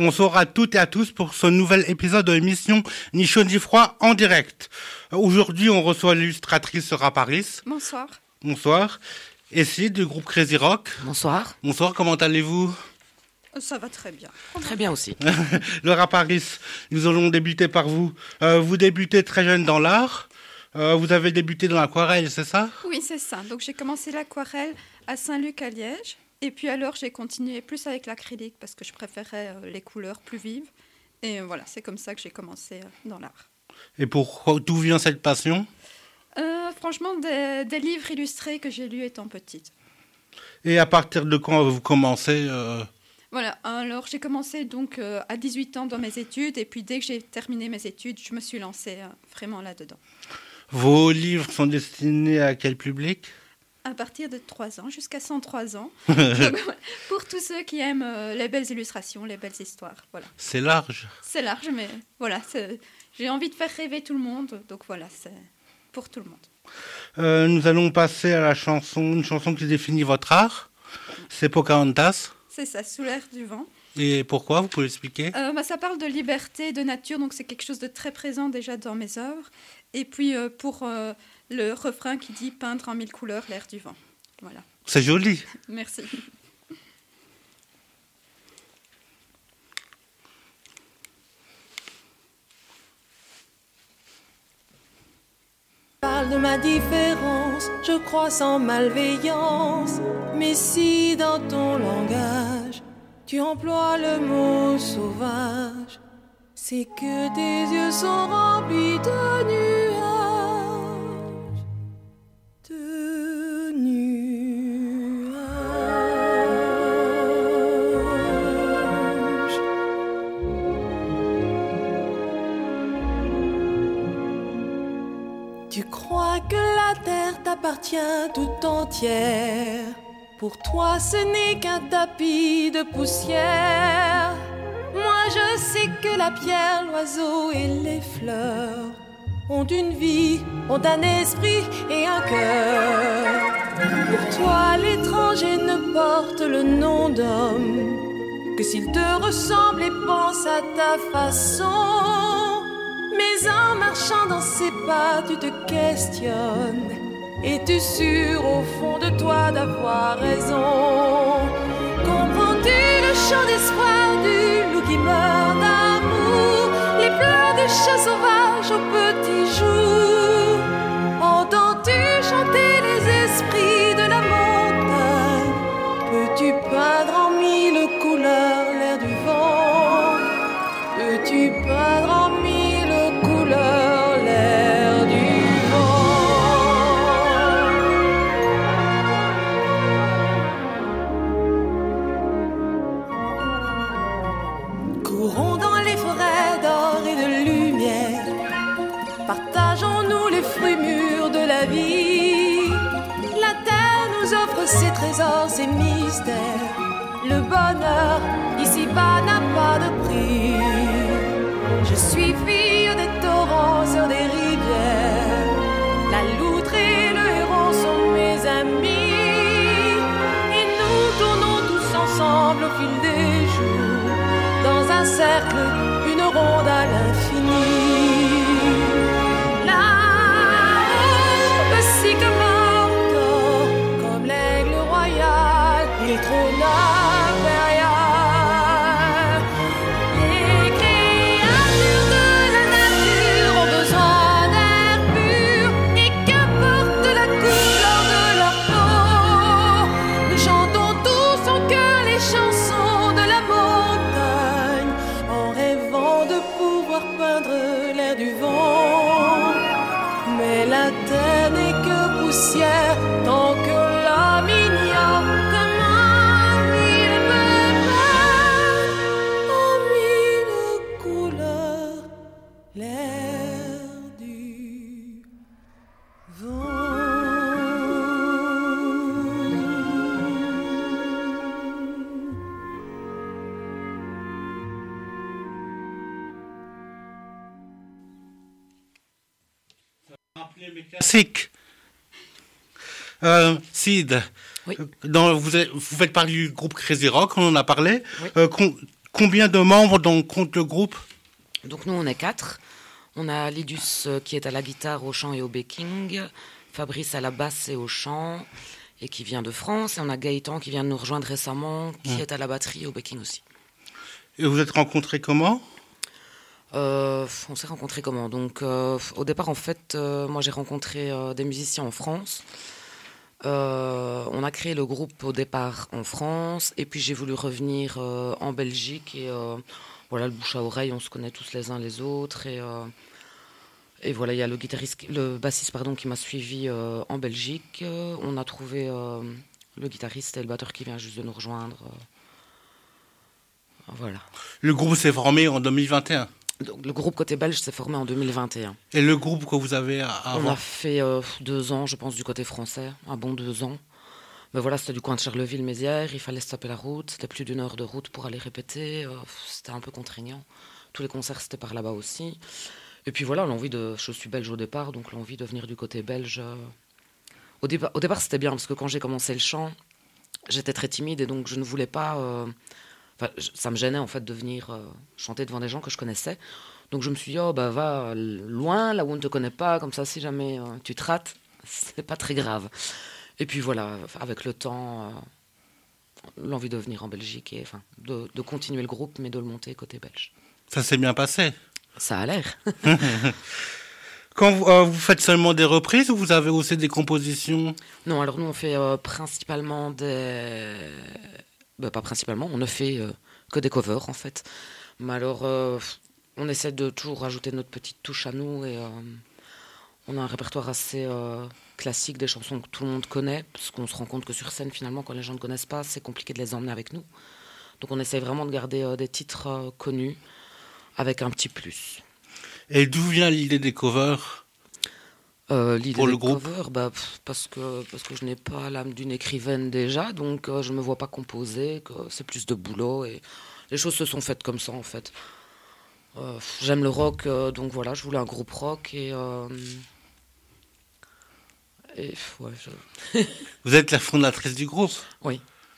Bonsoir à toutes et à tous pour ce nouvel épisode de l'émission Ni chaud ni froid en direct. Aujourd'hui, on reçoit l'illustratrice Sera Paris. Bonsoir. Bonsoir. Et Sid du groupe Crazy Rock. Bonsoir. Bonsoir, comment allez-vous ? Ça va très bien. Très bien aussi. Laura Paris, nous allons débuter par vous. Vous débutez très jeune dans l'art. Vous avez débuté dans l'aquarelle, c'est ça ? Oui, c'est ça. Donc j'ai commencé l'aquarelle à Saint-Luc à Liège. Et puis alors j'ai continué plus avec l'acrylique parce que je préférais les couleurs plus vives. Et voilà, c'est comme ça que j'ai commencé dans l'art. Et d'où vient cette passion ? Franchement, des livres illustrés que j'ai lus étant petite. Et à partir de quand vous commencez Voilà, alors j'ai commencé donc à 18 ans dans mes études. Et puis dès que j'ai terminé mes études, je me suis lancée vraiment là-dedans. Vos livres sont destinés à quel public ? À partir de 3 ans, jusqu'à 103 ans. Donc, pour tous ceux qui aiment les belles illustrations, les belles histoires. Voilà. C'est large. C'est large, mais voilà, j'ai envie de faire rêver tout le monde. Donc voilà, c'est pour tout le monde. Nous allons passer à une chanson qui définit votre art. C'est Pocahontas. C'est ça, Sous l'air du vent. Et pourquoi ? Vous pouvez expliquer ? Ça parle de liberté, de nature, donc c'est quelque chose de très présent déjà dans mes œuvres. Et puis pour le refrain qui dit « peindre en 1000 couleurs l'air du vent ». Voilà. C'est joli. Merci. Parle de ma différence, je crois sans malveillance. Mais si dans ton langage, tu emploies le mot sauvage, c'est que tes yeux sont remplis de nuages. De nuages. Tu crois que la terre t'appartient tout entière. Pour toi, ce n'est qu'un tapis de poussière. Moi, je sais que la pierre, l'oiseau et les fleurs ont une vie, ont un esprit et un cœur. Pour toi, l'étranger ne porte le nom d'homme que s'il te ressemble et pense à ta façon. Mais en marchant dans ses pas, tu te questionnes. Es-tu sûr au fond de toi d'avoir raison? Comprends-tu le chant d'espoir du loup qui meurt d'amour? Les pleurs du chat sauvage au petit jour? Entends-tu chanter les esprits de la montagne? Peux-tu peindre en 1000 couleurs l'air du vent? Peux-tu peindre en 1000 couleurs l'air du vent? Courons dans les forêts d'or et de lumière, partageons-nous les fruits mûrs de la vie. La terre nous offre ses trésors, ses mystères. Le bonheur ici-bas n'a pas de prix. Je suis fille des torrents sur des rivières. La loutre et le héron sont mes amis. Et nous tournons tous ensemble au fil des jours, dans un cercle, une ronde à l'infini. Là-haut, le sycomore dort, comme l'aigle royal, il trône impérial. Les créatures de la nature ont besoin d'air pur, et qu'importe la couleur de leur peau, nous chantons tous en chœur les chansons de la montagne, en rêvant de pouvoir peindre l'air du vent. Mais la terre n'est que poussière tant que l'homme ignore comment il peut peindre en 1000 couleurs l'air du Classique. Sid, Oui. vous faites partie du groupe Crazy Rock, on en a parlé. Oui. Combien de membres donc compte le groupe? Donc nous, on est 4. On a Lidus qui est à la guitare, au chant et au backing, Fabrice à la basse et au chant, et qui vient de France, et on a Gaëtan qui vient de nous rejoindre récemment, qui est à la batterie et au backing aussi. Et vous êtes rencontrés comment? On s'est rencontrés comment? Donc, au départ, en fait, moi j'ai rencontré des musiciens en France. On a créé le groupe au départ en France, et puis j'ai voulu revenir en Belgique, et voilà, le bouche à oreille, on se connaît tous les uns les autres, et voilà, il y a le bassiste qui m'a suivi en Belgique. On a trouvé le guitariste et le batteur qui vient juste de nous rejoindre. Voilà. Le groupe s'est formé en 2021. Donc, le groupe côté belge s'est formé en 2021. Et le groupe que vous avez avant? On a fait 2 ans, je pense, du côté français, un bon 2 ans. Mais voilà, c'était du coin de Charleville-Mézières, il fallait se taper la route, c'était plus d'1 heure de route pour aller répéter, c'était un peu contraignant. Tous les concerts, c'était par là-bas aussi. Et puis voilà, je suis belge au départ, donc l'envie de venir du côté belge. Au départ, c'était bien, parce que quand j'ai commencé le chant, j'étais très timide, et donc je ne voulais pas... ça me gênait en fait de venir chanter devant des gens que je connaissais. Donc je me suis dit, va loin, là où on ne te connaît pas, comme ça si jamais tu te rates, c'est pas très grave. Et puis voilà, avec le temps, l'envie de venir en Belgique, et de continuer le groupe, mais de le monter côté belge. Ça s'est bien passé? Ça a l'air. Quand vous faites seulement des reprises, ou vous avez aussi des compositions? Non, alors nous on fait principalement des... pas principalement, on ne fait que des covers en fait. Mais alors, on essaie de toujours rajouter notre petite touche à nous, et on a un répertoire assez classique, des chansons que tout le monde connaît, parce qu'on se rend compte que sur scène, finalement, quand les gens ne connaissent pas, c'est compliqué de les emmener avec nous. Donc on essaie vraiment de garder des titres connus, avec un petit plus. Et d'où vient l'idée des covers? L'idée pour le des groupe? covers, parce que je n'ai pas l'âme d'une écrivaine déjà, donc je ne me vois pas composer, que c'est plus de boulot, et les choses se sont faites comme ça en fait. J'aime le rock, donc voilà, je voulais un groupe rock, et ouais, Vous êtes la fondatrice du groupe? Oui.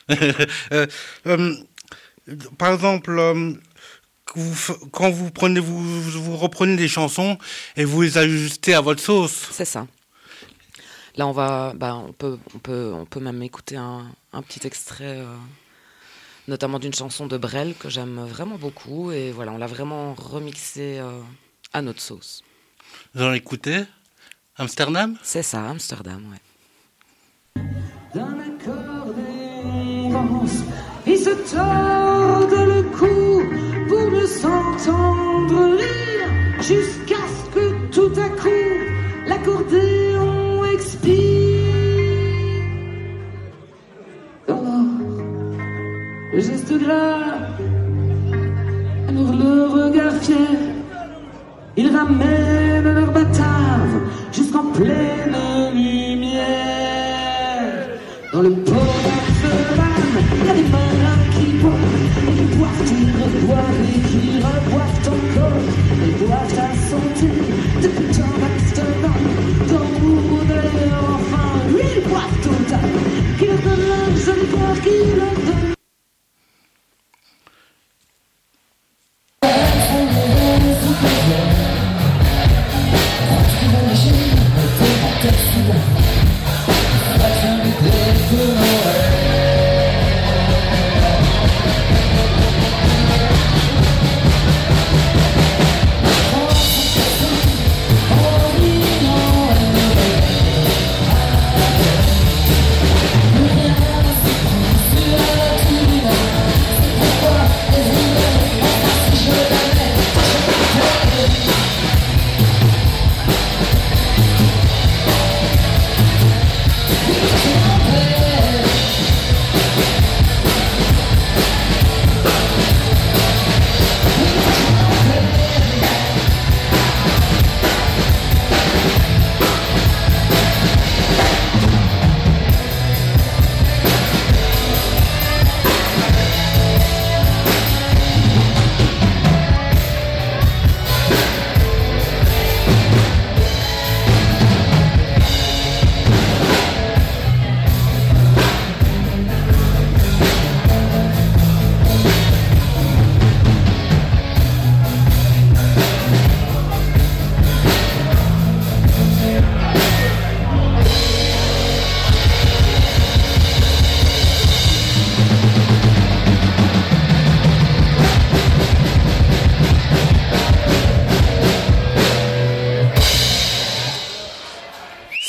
Par exemple, quand vous reprenez des chansons et vous les ajustez à votre sauce. C'est ça. Là, on peut même écouter un petit extrait, notamment d'une chanson de Brel que j'aime vraiment beaucoup, et voilà, on l'a vraiment remixé à notre sauce. Vous en écoutez Amsterdam? C'est ça, Amsterdam, ouais. D'un accordéon danse, ils se tordent le cou pour ne s'entendre rire, jusqu'à ce que tout à coup l'accordéon expire. Alors, le geste gras, alors le regard fier, ils ramènent leur batave jusqu'en pleine lumière. Dans le port d'Amsterdam, il y a des marins qui boivent, et qui boivent, qui reboivent, et qui reboivent encore. Ils boivent à santé, depuis le temps d'Amsterdam, dans d'ailleurs, enfin, ils boivent total, qui leur donne l'âme, ce n'est pas qui leur donne.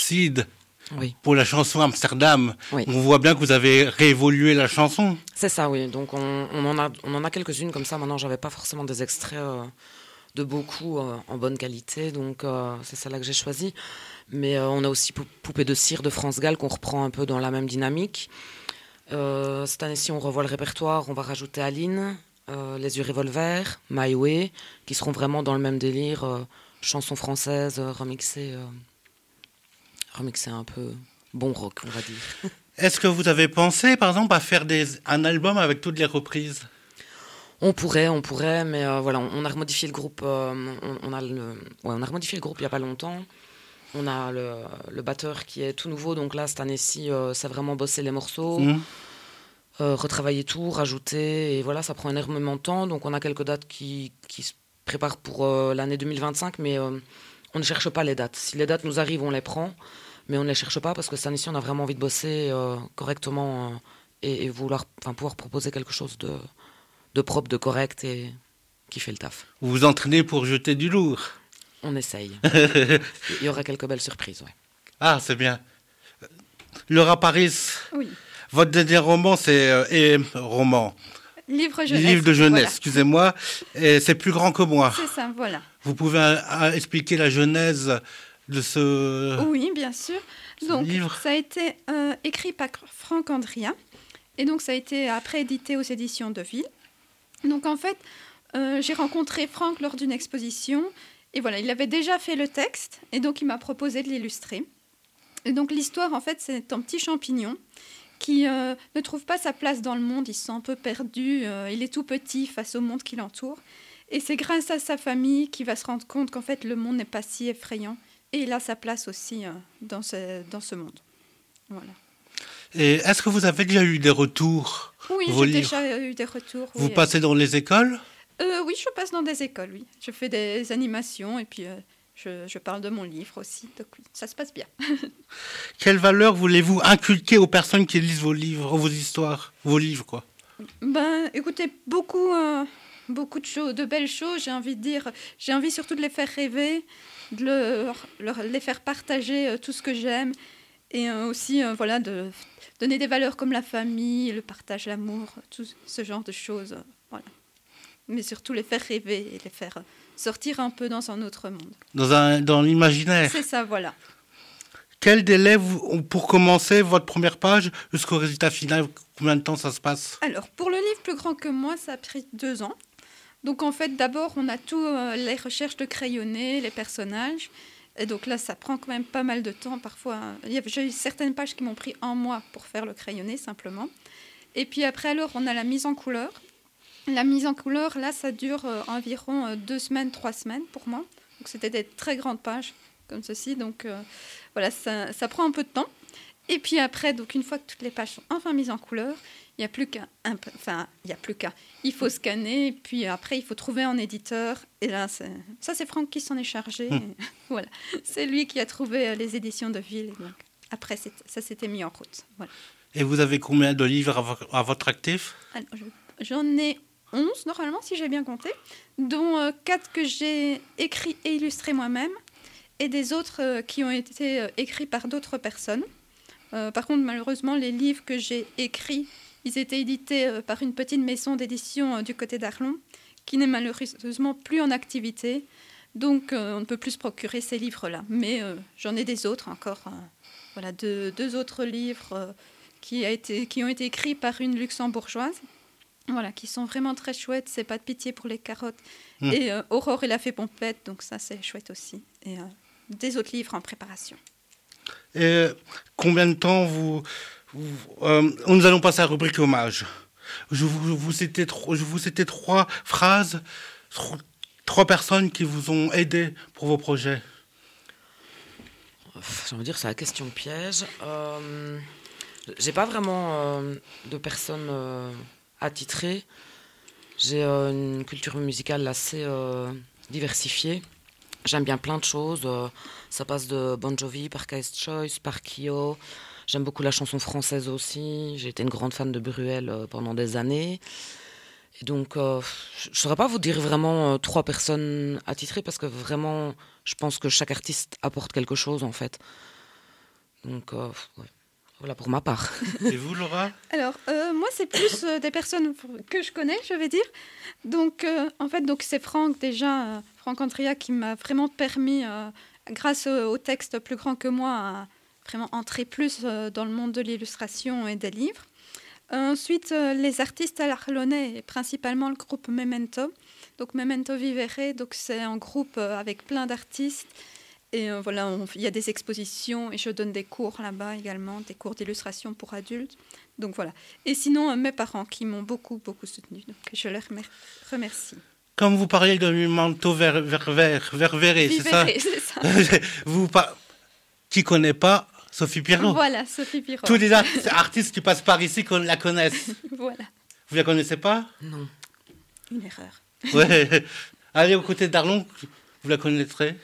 Sid, Oui, pour la chanson Amsterdam. Oui. On voit bien que vous avez réévolué la chanson. c'est ça, oui. Donc on en a quelques-unes comme ça. Maintenant, j'avais pas forcément des extraits de beaucoup en bonne qualité, donc c'est celle-là que j'ai choisie. Mais on a aussi Poupée de cire de France Gall qu'on reprend un peu dans la même dynamique. Cette année-ci, on revoit le répertoire. On va rajouter Aline, Les yeux revolver, My Way, qui seront vraiment dans le même délire, chansons françaises remixées un peu bon rock, on va dire. Est-ce que vous avez pensé, par exemple, à faire un album avec toutes les reprises? On pourrait, mais voilà, on a remodifié le groupe. On a remodifié le groupe il y a pas longtemps. On a le batteur qui est tout nouveau, donc là cette année-ci, c'est vraiment bosser les morceaux, retravailler tout, rajouter, et voilà, ça prend énormément de temps. Donc on a quelques dates qui se préparent pour l'année 2025, mais on ne cherche pas les dates. Si les dates nous arrivent, on les prend, mais on ne les cherche pas parce que cette année-ci, on a vraiment envie de bosser correctement et pouvoir proposer quelque chose de propre, de correct et qui fait le taf. Vous vous entraînez pour jeter du lourd? On essaye. Il y aura quelques belles surprises, ouais. Ah, c'est bien. Laura Paris, Oui. votre dernier roman, c'est roman. Livre jeunesse. Livre de jeunesse, voilà. excusez-moi. Et c'est plus grand que moi. C'est ça, voilà. Vous pouvez expliquer la genèse de ce Oui, bien sûr. Donc, livre. ça a été écrit par Franck Andria. Et donc, ça a été après édité aux éditions Deville. Donc, en fait, j'ai rencontré Franck lors d'une exposition. Et voilà, il avait déjà fait le texte. Et donc, il m'a proposé de l'illustrer. Et donc, l'histoire, en fait, c'est un petit champignon qui ne trouve pas sa place dans le monde. Il se sent un peu perdu. Il est tout petit face au monde qui l'entoure. Et c'est grâce à sa famille qu'il va se rendre compte qu'en fait, le monde n'est pas si effrayant. Et il a sa place aussi dans ce monde. Voilà. Et est-ce que vous avez déjà eu des retours? Oui, Vos j'ai livres. déjà eu des retours. Vous Oui, passez dans les écoles? oui, je passe dans des écoles, oui. Je fais des animations et puis je parle de mon livre aussi. Donc oui, ça se passe bien. Quelle valeur voulez-vous inculquer aux personnes qui lisent vos livres, vos histoires, vos livres, quoi? Ben, écoutez, beaucoup de choses, de belles choses, j'ai envie de dire. J'ai envie surtout de les faire rêver, de les faire partager tout ce que j'aime. Et aussi, voilà, de donner des valeurs comme la famille, le partage, l'amour, tout ce genre de choses. Voilà. Mais surtout les faire rêver et les faire sortir un peu dans un autre monde. Dans l'imaginaire. C'est ça, voilà. Quel délai, pour commencer votre première page jusqu'au résultat final, combien de temps ça se passe? Alors, pour le livre Plus grand que moi, ça a pris 2 ans. Donc, en fait, d'abord, on a tout les recherches de crayonnés, les personnages. Et donc là, ça prend quand même pas mal de temps. Parfois, j'ai eu certaines pages qui m'ont pris 1 mois pour faire le crayonné, simplement. Et puis après, alors, on a la mise en couleur. La mise en couleur, là, ça dure environ 2 semaines, 3 semaines pour moi. Donc, c'était des très grandes pages, comme ceci. Donc, voilà, ça prend un peu de temps. Et puis après, donc, une fois que toutes les pages sont enfin mises en couleur, il n'y a plus qu'à... Il faut scanner, et puis après, il faut trouver un éditeur. Et là, c'est Franck qui s'en est chargé. Et voilà. C'est lui qui a trouvé les éditions Deville. Et donc, après, ça s'était mis en route. Voilà. Et vous avez combien de livres à votre actif? Alors, j'en ai 11, normalement, si j'ai bien compté, dont 4 que j'ai écrits et illustrés moi-même, et des autres qui ont été écrits par d'autres personnes. Par contre, malheureusement, les livres que j'ai écrits, ils étaient édités par une petite maison d'édition du côté d'Arlon, qui n'est malheureusement plus en activité. Donc, on ne peut plus se procurer ces livres-là. Mais j'en ai des autres encore. Voilà, deux autres livres qui ont été écrits par une luxembourgeoise. Voilà, qui sont vraiment très chouettes. C'est Pas de pitié pour les carottes. Et Aurore et la fée Pompette. Donc, ça, c'est chouette aussi. Et des autres livres en préparation. Et combien de temps nous allons passer à la rubrique hommage. Je vous citais 3 phrases, 3 personnes qui vous ont aidé pour vos projets. J'ai envie de dire, c'est la question piège. J'ai pas vraiment de personnes attitrées. J'ai une culture musicale assez diversifiée. J'aime bien plein de choses. Ça passe de Bon Jovi, par Cast Choice, par Kyo. J'aime beaucoup la chanson française aussi. J'ai été une grande fan de Bruel pendant des années. Et donc, je ne saurais pas vous dire vraiment 3 personnes attitrées parce que vraiment, je pense que chaque artiste apporte quelque chose en fait. Donc, ouais. Voilà pour ma part. Et vous, Laura? Alors, moi, c'est plus des personnes que je connais, je vais dire. Donc, en fait, donc, c'est Franck, déjà, Franck Andria, qui m'a vraiment permis, grâce au texte plus grand que moi, à vraiment entrer plus dans le monde de l'illustration et des livres. Ensuite, les artistes arlonnais, et principalement le groupe Memento. Donc, Memento Vivere, donc, c'est un groupe avec plein d'artistes. Et voilà, il y a des expositions et je donne des cours là-bas également, des cours d'illustration pour adultes. Donc voilà. Et sinon, mes parents qui m'ont beaucoup, beaucoup soutenue. Donc je leur remercie. Comme vous parlez de Memento Vivere, c'est ça? C'est ça. Qui ne connaît pas Sophie Pierrot? Voilà, Sophie Pierrot. Tous les artistes qui passent par ici la connaissent. Voilà. Vous la connaissez pas? Non. Une erreur. Ouais. Allez aux côtés d'Arlon, vous la connaîtrez.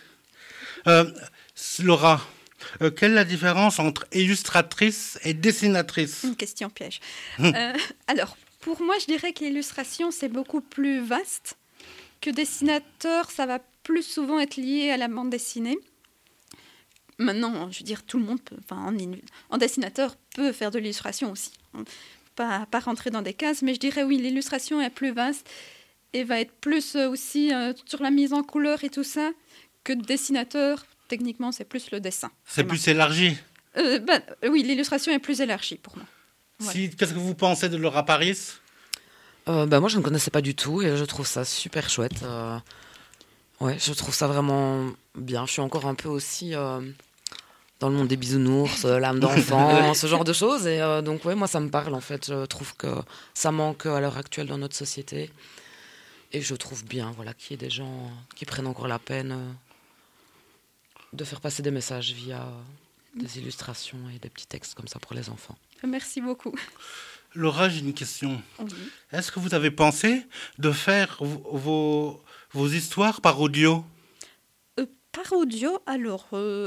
Laura, quelle est la différence entre illustratrice et dessinatrice? Une question piège. Alors, pour moi, je dirais que l'illustration, c'est beaucoup plus vaste. Que dessinateur, ça va plus souvent être lié à la bande dessinée. Maintenant, je veux dire, tout le monde peut, en dessinateur peut faire de l'illustration aussi. Pas rentrer dans des cases, mais je dirais oui, l'illustration est plus vaste et va être plus aussi sur la mise en couleur et tout ça. Que dessinateur, techniquement, c'est plus le dessin. C'est plus élargi. Oui, l'illustration est plus élargie pour moi. Voilà. Qu'est-ce que vous pensez de Laura Paris? Moi, je ne connaissais pas du tout et je trouve ça super chouette. Ouais, je trouve ça vraiment bien. Je suis encore un peu aussi dans le monde des bisounours, l'âme d'enfant, ce genre de choses. Et donc, ouais, moi, ça me parle en fait. Je trouve que ça manque à l'heure actuelle dans notre société. Et je trouve bien qu'il y ait des gens qui prennent encore la peine de faire passer des messages via des illustrations et des petits textes comme ça pour les enfants. Merci beaucoup. Laura, j'ai une question. Oui. Est-ce que vous avez pensé de faire vos histoires par audio? Par audio, alors,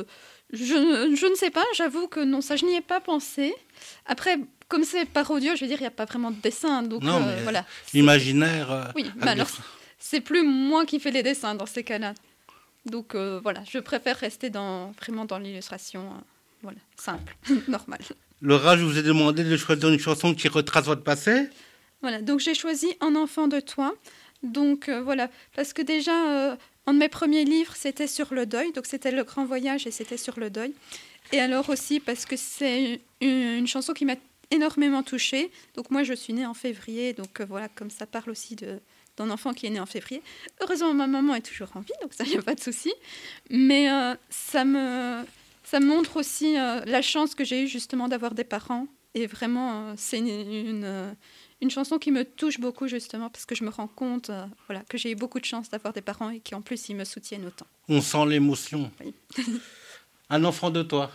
je ne sais pas, j'avoue que non, ça je n'y ai pas pensé. Après, comme c'est par audio, je veux dire, il n'y a pas vraiment de dessin, donc non, mais voilà. L'imaginaire... Oui, mais alors, c'est plus moi qui fais les dessins dans ces cas-là. Donc voilà, je préfère rester vraiment dans l'illustration, simple, normale. Laura, je vous ai demandé de choisir une chanson qui retrace votre passé. Voilà, donc j'ai choisi Un enfant de toi. Donc voilà, parce que déjà, un de mes premiers livres, c'était sur le deuil. Donc c'était Le Grand Voyage et c'était sur le deuil. Et alors aussi parce que c'est une chanson qui m'a énormément touchée. Donc moi, je suis née en février. Donc voilà, comme ça parle aussi d'un enfant qui est né en février. Heureusement, ma maman est toujours en vie, donc ça, il n'y a pas de souci. Mais ça me montre aussi la chance que j'ai eue justement d'avoir des parents. Et vraiment, c'est une chanson qui me touche beaucoup justement parce que je me rends compte que j'ai eu beaucoup de chance d'avoir des parents et qui en plus, ils me soutiennent autant. On sent l'émotion. Oui. Un enfant de toi.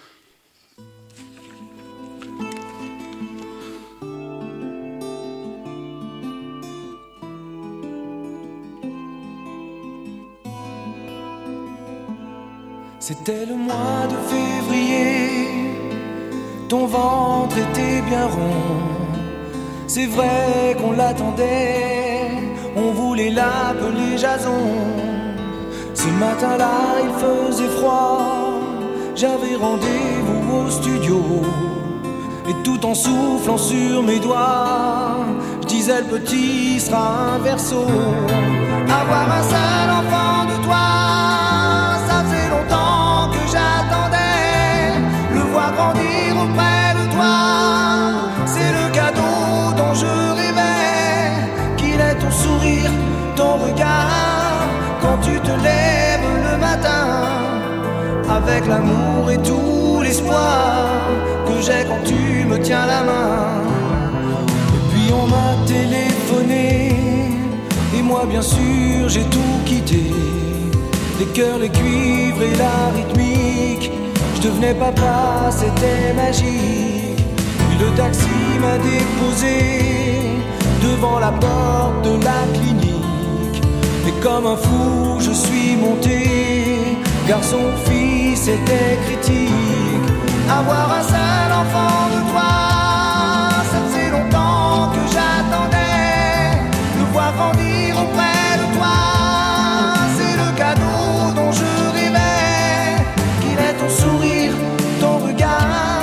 C'était le mois de février, ton ventre était bien rond. C'est vrai qu'on l'attendait, on voulait l'appeler Jason. Ce matin-là, il faisait froid, j'avais rendez-vous au studio. Et tout en soufflant sur mes doigts, je disais le petit sera un verso. Avoir un seul enfant de toi, ça faisait longtemps que j'attendais. Le voir grandir auprès de toi, c'est le cadeau dont je rêvais. Qu'il ait ton sourire, ton regard, quand tu te lèves le matin, avec l'amour et tout l'espoir que j'ai quand tu me tiens la main. Et puis on m'a téléphoné, et moi bien sûr j'ai tout quitté. Les cœurs, les cuivres et la rythmique, je devenais papa, c'était magique. Puis le taxi m'a déposé devant la porte de la clinique. Et comme un fou je suis monté, garçon, fille, c'était critique. Avoir un seul enfant de toi, ça faisait longtemps que j'attendais. Le voir grandir auprès de toi, c'est le cadeau dont je rêvais. Qu'il ait ton sourire, ton regard,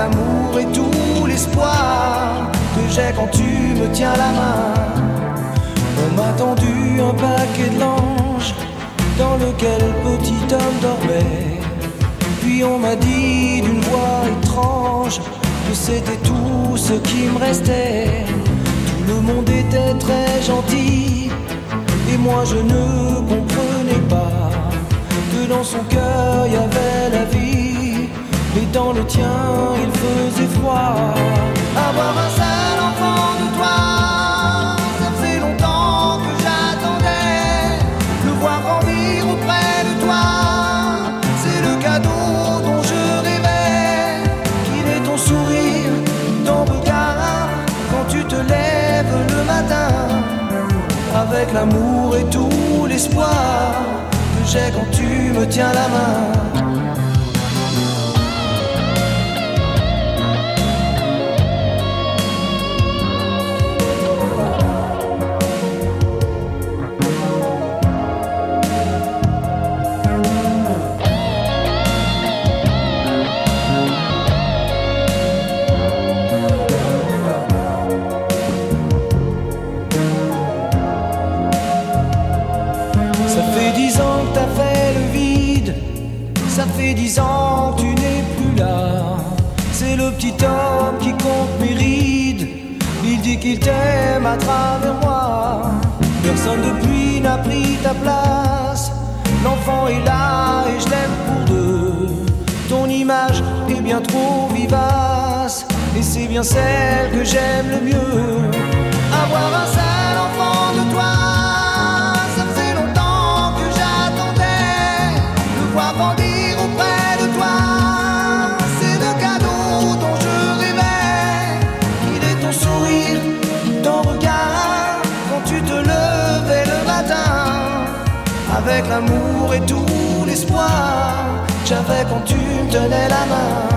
l'amour et tout l'espoir que j'ai quand tu me tiens la main. On m'a tendu un paquet de langes dans lequel petit homme dormait. Puis on m'a dit d'une voix étrange que c'était tout ce qui me restait. Tout le monde était très gentil et moi je ne comprenais pas que dans son cœur il y avait la vie, mais dans le tien il faisait froid. Avoir un seul enfant de toi, ça faisait longtemps que j'attendais. Le voir grandir auprès de toi, c'est le cadeau dont je rêvais. Qu'il est ton sourire, ton regard, quand tu te lèves le matin, avec l'amour et tout l'espoir que j'ai quand tu me tiens la main. Ça fait 10 ans que tu n'es plus là. C'est le petit homme qui compte mes rides. Il dit qu'il t'aime à travers moi. Personne depuis n'a pris ta place. L'enfant est là et je l'aime pour deux. Ton image est bien trop vivace et c'est bien celle que j'aime le mieux. Avoir un seul enfant de toi, ça faisait longtemps que j'attendais. Le voir grandir auprès de toi, c'est le cadeau dont je rêvais. Il est ton sourire, ton regard, quand tu te levais le matin, avec l'amour et tout l'espoir que j'avais quand tu me tenais la main.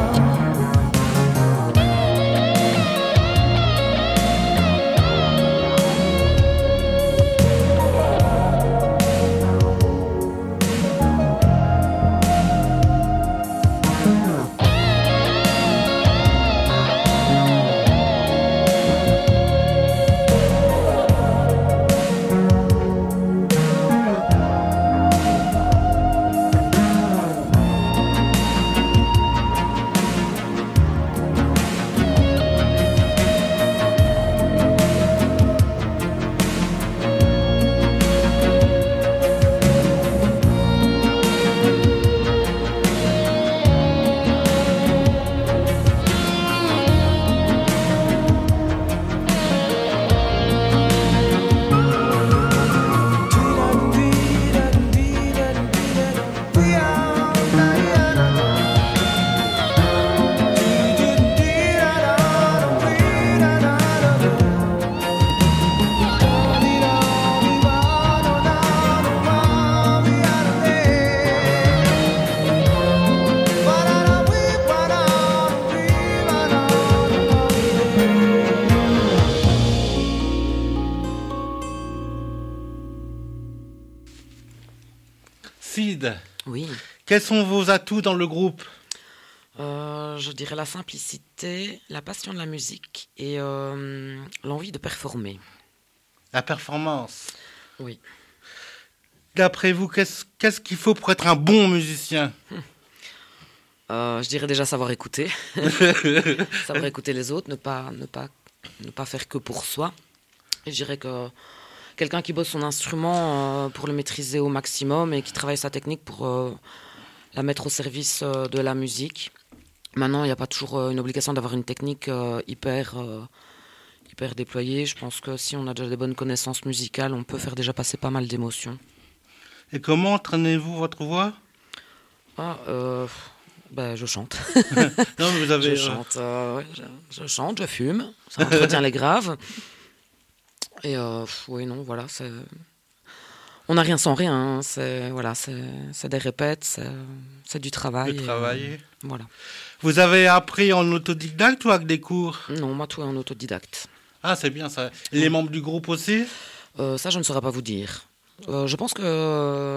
Sid, Oui. quels sont vos atouts dans le groupe? Je dirais la simplicité, la passion de la musique et l'envie de performer. La performance. Oui. D'après vous, qu'est-ce qu'il faut pour être un bon musicien? Je dirais déjà savoir écouter. Savoir écouter les autres, ne pas faire que pour soi. Et je dirais que quelqu'un qui bosse son instrument pour le maîtriser au maximum et qui travaille sa technique pour la mettre au service de la musique. Maintenant, il n'y a pas toujours une obligation d'avoir une technique hyper déployée. Je pense que si on a déjà des bonnes connaissances musicales, on peut faire déjà passer pas mal d'émotions. Et comment entraînez-vous votre voix? Je chante. Non, mais vous avez... Je chante, je fume, ça entretient les graves. Et voilà, on n'a rien sans rien. Hein. C'est des répètes, c'est du travail. Voilà. Vous avez appris en autodidacte ou avec des cours? Non, moi tout est en autodidacte. Ah, c'est bien ça. Et les membres du groupe aussi? Ça, je ne saurais pas vous dire. Je pense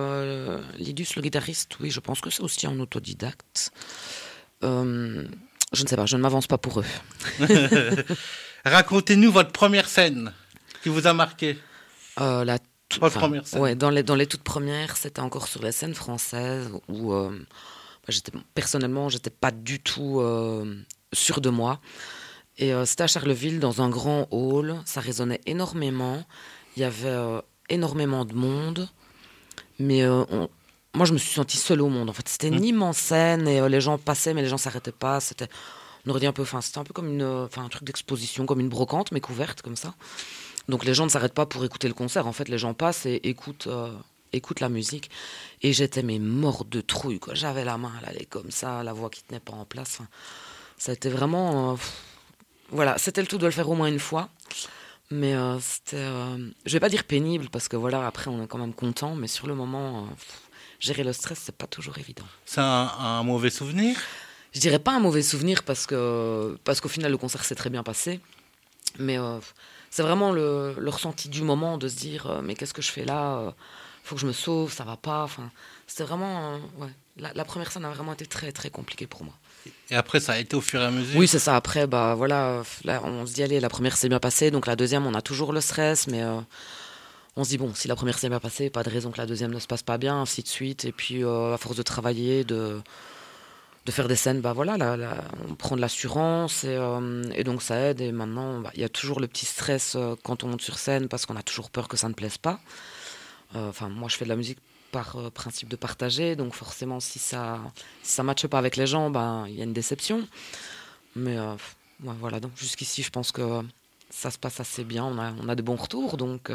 que Lidus, le guitariste, oui, je pense que c'est aussi en autodidacte. Je ne sais pas, je ne m'avance pas pour eux. Racontez-nous votre première scène qui vous a marqué. Votre première scène. Ouais, dans les toutes premières, c'était encore sur les scènes françaises où personnellement, j'étais pas du tout sûre de moi. Et c'était à Charleville, dans un grand hall. Ça résonnait énormément. Il y avait énormément de monde. Mais moi, je me suis sentie seule au monde. En fait, c'était une immense scène et les gens passaient, mais les gens s'arrêtaient pas. On aurait dit c'était un peu comme un truc d'exposition, comme une brocante, mais couverte comme ça. Donc les gens ne s'arrêtent pas pour écouter le concert. En fait, les gens passent et écoutent la musique. Et j'étais morte de trouille, quoi. J'avais la main, elle allait comme ça, la voix qui tenait pas en place. Enfin, ça a été vraiment... voilà, c'était le tout de le faire au moins une fois. Mais c'était... je vais pas dire pénible, parce que voilà, après, on est quand même content. Mais sur le moment, gérer le stress, c'est pas toujours évident. C'est un mauvais souvenir ? Je dirais pas un mauvais souvenir, parce qu'au final, le concert s'est très bien passé. Mais... c'est vraiment le ressenti du moment de se dire mais qu'est-ce que je fais là, faut que je me sauve, ça va pas. Enfin, c'était vraiment la première scène a vraiment été très très compliquée pour moi. Et après ça a été au fur et à mesure. Oui, c'est ça. Après voilà, là, on se dit allez, la première s'est bien passée, donc la deuxième on a toujours le stress, mais on se dit bon, si la première s'est bien passée, pas de raison que la deuxième ne se passe pas bien, ainsi de suite. Et puis à force de travailler, de faire des scènes, on prend de l'assurance et donc ça aide. Et maintenant, il y a toujours le petit stress quand on monte sur scène, parce qu'on a toujours peur que ça ne plaise pas. Moi, je fais de la musique par principe de partager, donc forcément, si ça matche pas avec les gens, il y a une déception. Mais voilà, donc jusqu'ici, je pense que ça se passe assez bien. On a de bons retours, donc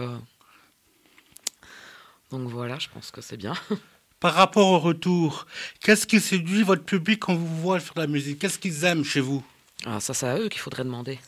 voilà, je pense que c'est bien. Par rapport au retour, qu'est-ce qui séduit votre public quand vous voit faire la musique ? Qu'est-ce qu'ils aiment chez vous ? Ah, ça, c'est à eux qu'il faudrait demander.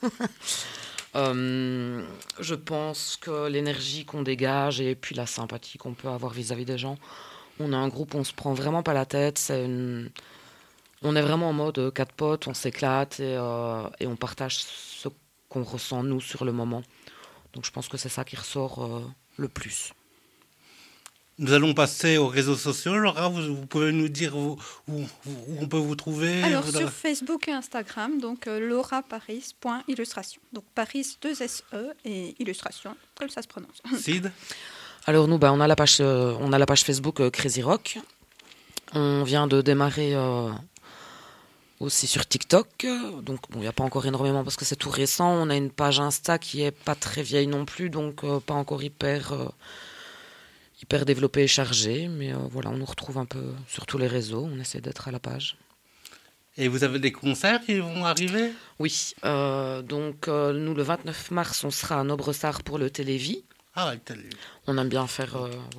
Je pense que l'énergie qu'on dégage et puis la sympathie qu'on peut avoir vis-à-vis des gens. On a un groupe où on se prend vraiment pas la tête. On est vraiment en mode 4 potes, on s'éclate et on partage ce qu'on ressent, nous, sur le moment. Donc je pense que c'est ça qui ressort le plus. Nous allons passer aux réseaux sociaux. Laura, vous pouvez nous dire où on peut vous trouver ? Alors, sur Facebook et Instagram, donc lauraparis.illustration. Donc Paris 2 SE et illustration, comme ça se prononce. Sid ? Alors nous, on a la page Facebook Crazy Rock. On vient de démarrer aussi sur TikTok. Donc il n'y a pas encore énormément parce que c'est tout récent. On a une page Insta qui est pas très vieille non plus, donc pas encore hyper développé et chargé, mais voilà, on nous retrouve un peu sur tous les réseaux, on essaie d'être à la page. Et vous avez des concerts qui vont arriver ? Oui, donc nous le 29 mars, on sera à Nobressart pour le Télévis. Ah, le Télévis. On aime bien faire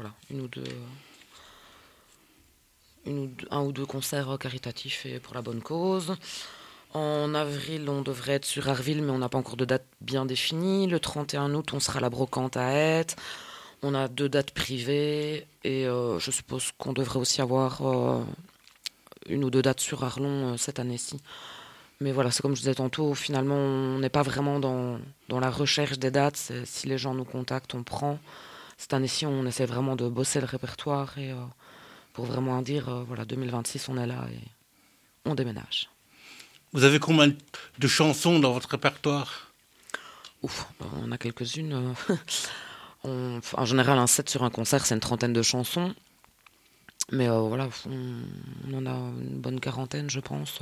un ou deux concerts caritatifs et pour la bonne cause. En avril, on devrait être sur Arville, mais on n'a pas encore de date bien définie. Le 31 août, on sera à la Brocante à Aeth. On a 2 dates privées et je suppose qu'on devrait aussi avoir 1 ou 2 dates sur Arlon cette année-ci. Mais voilà, c'est comme je disais tantôt, finalement, on n'est pas vraiment dans la recherche des dates. Si les gens nous contactent, on prend. Cette année-ci, on essaie vraiment de bosser le répertoire et pour vraiment dire, 2026, on est là et on déménage. Vous avez combien de chansons dans votre répertoire ? On a quelques-unes. En général, un set sur un concert, c'est une 30aine de chansons. Mais on en a une bonne 40aine, je pense,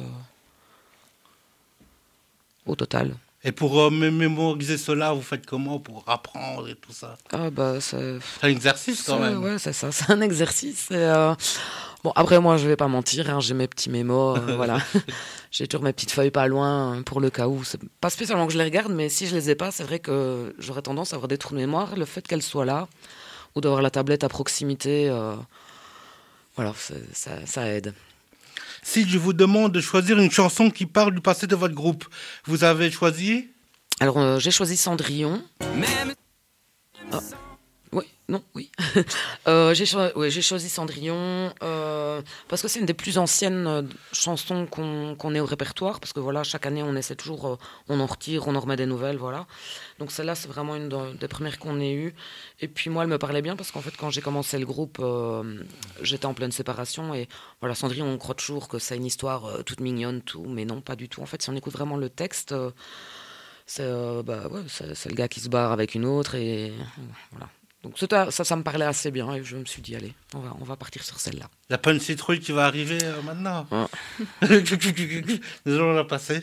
au total. Et pour mémoriser cela, vous faites comment pour apprendre et tout ça ? C'est un exercice quand même. Ouais, c'est ça, c'est un exercice. Bon, après, moi, je vais pas mentir, j'ai mes petits mémos, voilà. J'ai toujours mes petites feuilles pas loin pour le cas où. C'est pas spécialement que je les regarde, mais si je les ai pas, c'est vrai que j'aurais tendance à avoir des trous de mémoire. Le fait qu'elles soient là, ou d'avoir la tablette à proximité, ça aide. Si je vous demande de choisir une chanson qui parle du passé de votre groupe, vous avez choisi ? Alors, j'ai choisi Cendrillon. Oui, non, oui. J'ai choisi Cendrillon parce que c'est une des plus anciennes chansons qu'on ait au répertoire, parce que voilà, chaque année on essaie toujours, on en retire, on en remet des nouvelles, voilà. Donc celle-là, c'est vraiment une des premières qu'on ait eues. Et puis moi, elle me parlait bien parce qu'en fait, quand j'ai commencé le groupe, j'étais en pleine séparation et voilà, Cendrillon, on croit toujours que c'est une histoire toute mignonne, tout, mais non, pas du tout. En fait, si on écoute vraiment le texte, c'est le gars qui se barre avec une autre et voilà. Donc ça me parlait assez bien et je me suis dit, allez, on va partir sur celle-là. La panne citrouille qui va arriver maintenant. Ah. Nous allons la passer.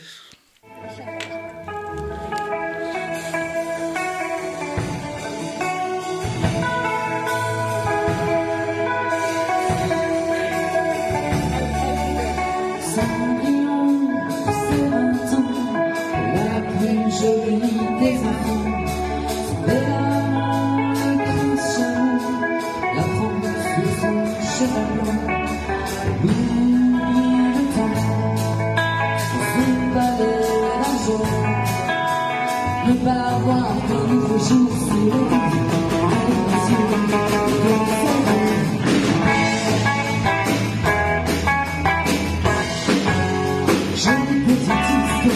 Cendrillon, c'est 20 ans, la plus jolie des enfants. Et la prendre sur son cheval blanc, l'oubli le temps, c'est pas d'un jour, ne pas voir de nouveaux jours sur le lit, avec les yeux de jolie petite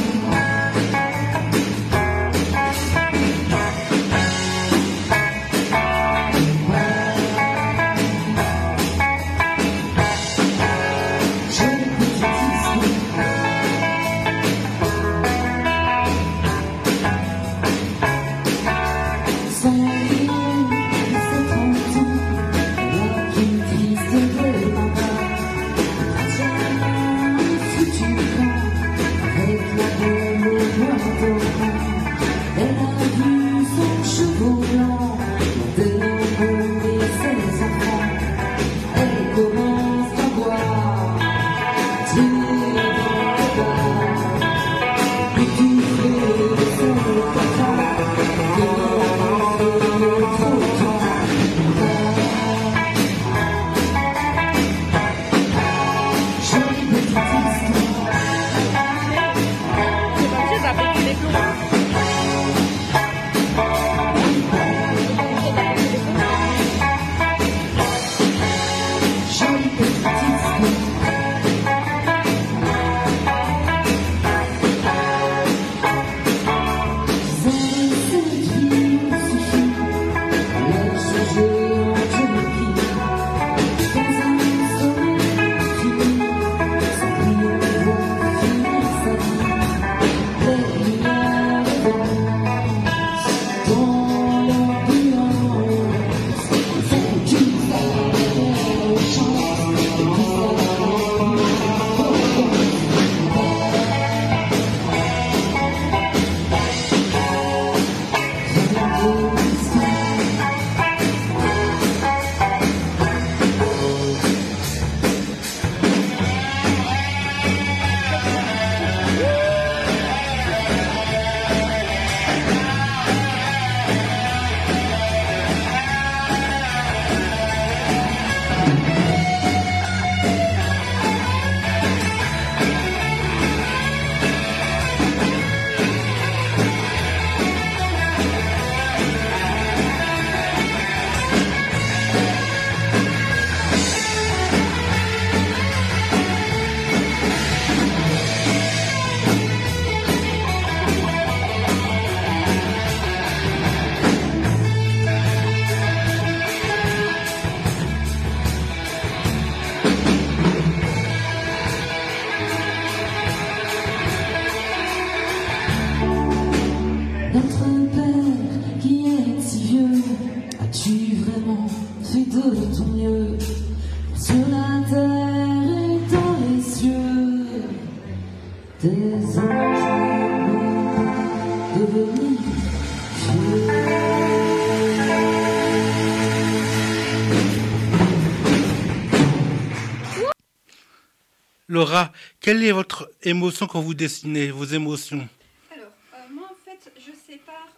Laura, quelle est votre émotion quand vous dessinez, vos émotions? Alors, moi, en fait, je sépare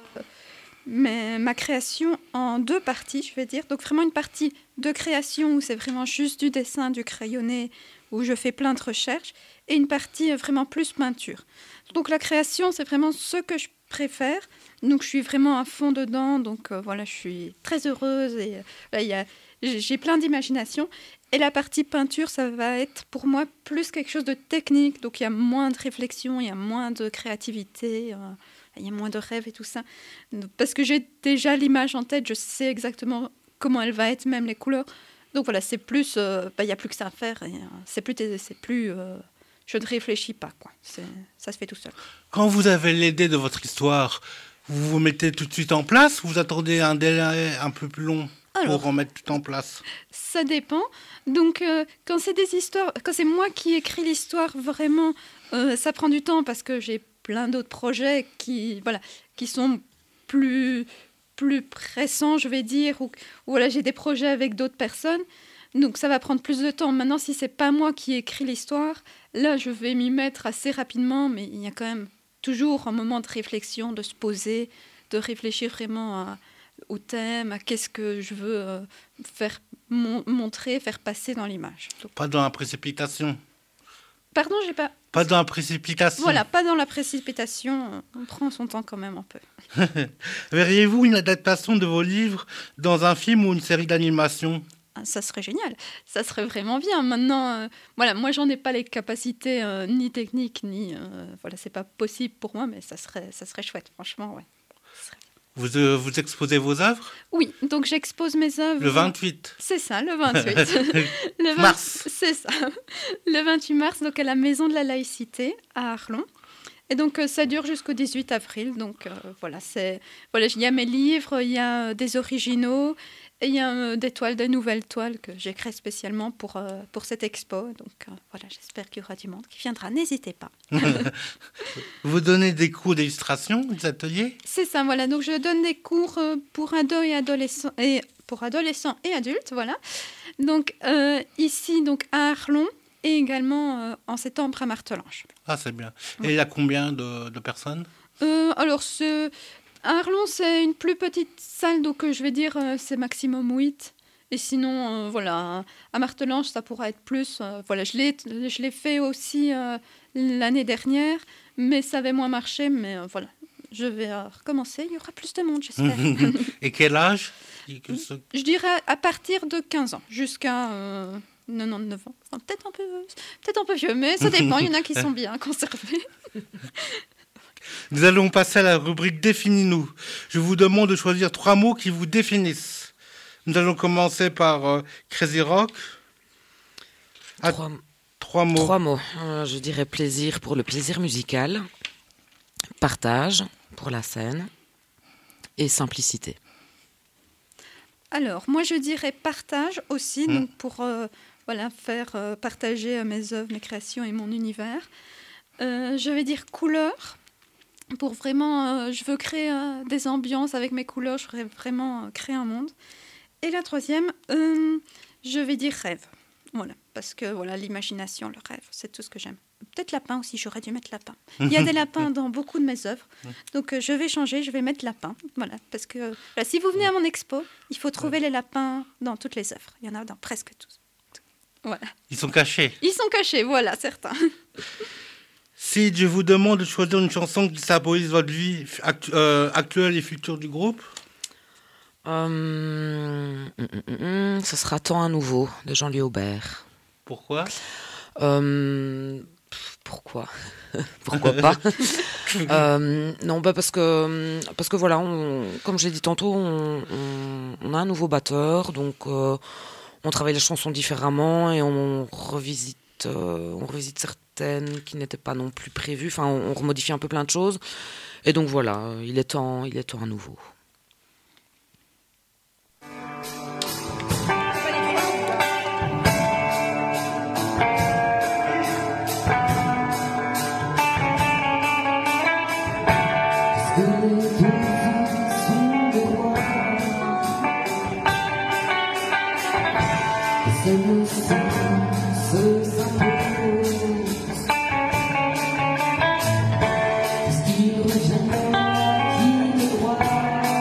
ma création en deux parties, je vais dire. Donc, vraiment une partie de création où c'est vraiment juste du dessin, du crayonné, où je fais plein de recherches, et une partie vraiment plus peinture. Donc, la création, c'est vraiment ce que je préfère. Donc je suis vraiment à fond dedans, donc voilà, je suis très heureuse et j'ai plein d'imagination. Et la partie peinture, ça va être pour moi plus quelque chose de technique, donc il y a moins de réflexion, il y a moins de créativité, il y a moins de rêve et tout ça. Parce que j'ai déjà l'image en tête, je sais exactement comment elle va être, même les couleurs. Donc voilà, c'est plus, il n'y a plus que ça à faire, et, je ne réfléchis pas, quoi. Ça se fait tout seul. Quand vous avez l'idée de votre histoire, vous vous mettez tout de suite en place ou vous attendez un délai un peu plus long pour remettre tout en place? Ça dépend. Donc, quand c'est des histoires, quand c'est moi qui écris l'histoire, vraiment, ça prend du temps parce que j'ai plein d'autres projets qui sont plus pressants, je vais dire, ou voilà, j'ai des projets avec d'autres personnes. Donc, ça va prendre plus de temps. Maintenant, si c'est pas moi qui écris l'histoire, là, je vais m'y mettre assez rapidement, mais il y a quand même toujours un moment de réflexion, de se poser, de réfléchir vraiment au thème, à qu'est-ce que je veux faire montrer, faire passer dans l'image. Donc, pas dans la précipitation. Pardon, j'ai pas... Pas dans la précipitation. Voilà, pas dans la précipitation. On prend son temps quand même un peu. Verriez-vous une adaptation de vos livres dans un film ou une série d'animation? Ça serait génial, ça serait vraiment bien. Maintenant, voilà, moi j'en ai pas les capacités ni techniques, ni voilà, c'est pas possible pour moi, mais ça serait chouette, franchement, ouais. Vous exposez vos œuvres? Oui, donc j'expose mes œuvres. Le 28. C'est ça, le 28. Mars. C'est ça. Le 28 mars, donc à la Maison de la Laïcité à Arlon. Et donc ça dure jusqu'au 18 avril. Donc voilà, il y a mes livres, il y a des originaux. Et il y a des nouvelles toiles que j'ai créées spécialement pour cette expo. Donc voilà, j'espère qu'il y aura du monde qui viendra. N'hésitez pas. Vous donnez des cours d'illustration, des ateliers? C'est ça, voilà. Donc je donne des cours pour ados et adolescents et pour adolescents et adultes, voilà. Donc ici, donc à Arlon et également en septembre à Martelange. Ah, c'est bien. Et il y a combien de personnes? Alors Arlon, c'est une plus petite salle, donc je vais dire c'est maximum 8. Et sinon, voilà, à Martelange, ça pourra être plus. Voilà, je l'ai fait aussi l'année dernière, mais ça avait moins marché. Mais voilà, je vais recommencer. Il y aura plus de monde, j'espère. Et quel âge? Je dirais à partir de 15 ans jusqu'à 99 ans. Enfin, peut-être un peu vieux, mais ça dépend. Il y en a qui sont bien conservés. Nous allons passer à la rubrique Définis-nous. Je vous demande de choisir 3 mots qui vous définissent. Nous allons commencer par Crazy Rock. 3 mots. 3 mots. Je dirais plaisir pour le plaisir musical, partage pour la scène et simplicité. Alors, moi je dirais partage aussi, donc pour faire partager mes œuvres, mes créations et mon univers. Je vais dire couleur. Pour vraiment, je veux créer des ambiances avec mes couleurs, je voudrais vraiment créer un monde. Et la 3e, je vais dire rêve. Voilà, parce que voilà, l'imagination, le rêve, c'est tout ce que j'aime. Peut-être lapin aussi, j'aurais dû mettre lapin. Il y a des lapins dans beaucoup de mes œuvres, donc je vais changer, je vais mettre lapin. Voilà, parce que si vous venez à mon expo, il faut trouver les lapins dans toutes les œuvres. Il y en a dans presque tous. Voilà. Ils sont cachés. Ils sont cachés, voilà, certains. Si je vous demande de choisir une chanson qui symbolise votre vie actuelle et future du groupe? Ce sera Temps à nouveau de Jean-Louis Aubert. Pourquoi? Pourquoi? Pourquoi pas? Non, parce que voilà, comme j'ai dit tantôt, on a un nouveau batteur, donc on travaille les chansons différemment et on revisite certaines qui n'étaient pas non plus prévues. Enfin, on remodifie un peu plein de choses. Et donc voilà, il est temps à nouveau. Qui revient, qui le droit.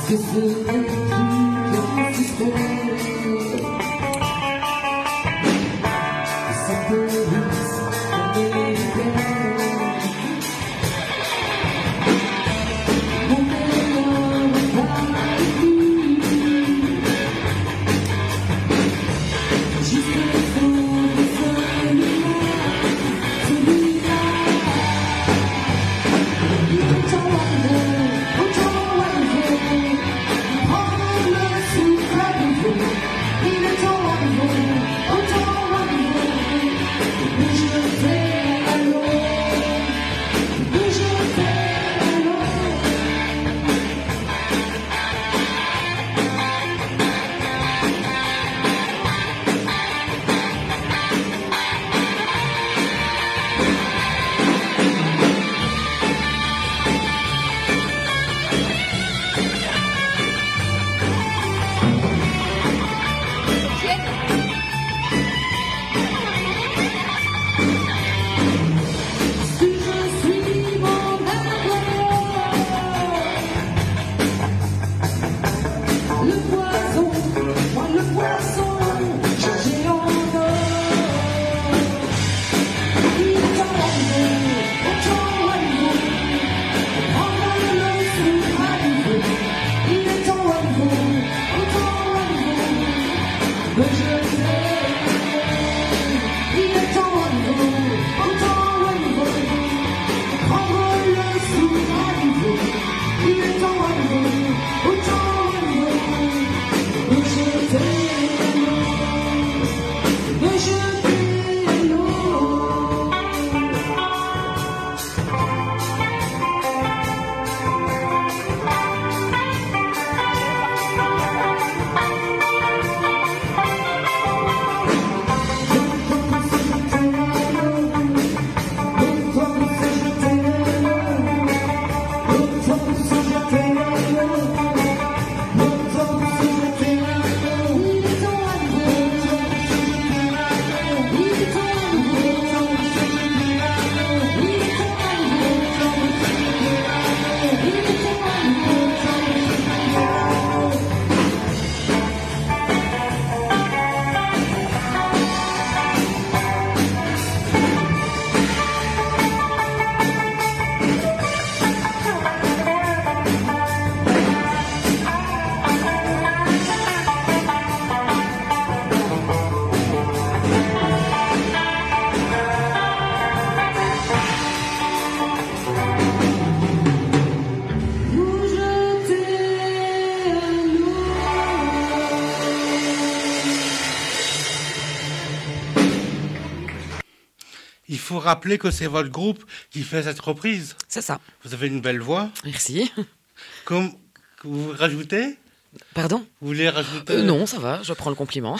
Il faut rappeler que c'est votre groupe qui fait cette reprise. C'est ça. Vous avez une belle voix. Merci. Comme vous rajoutez ? Pardon ? Vous voulez rajouter ? Non, ça va, je prends le compliment.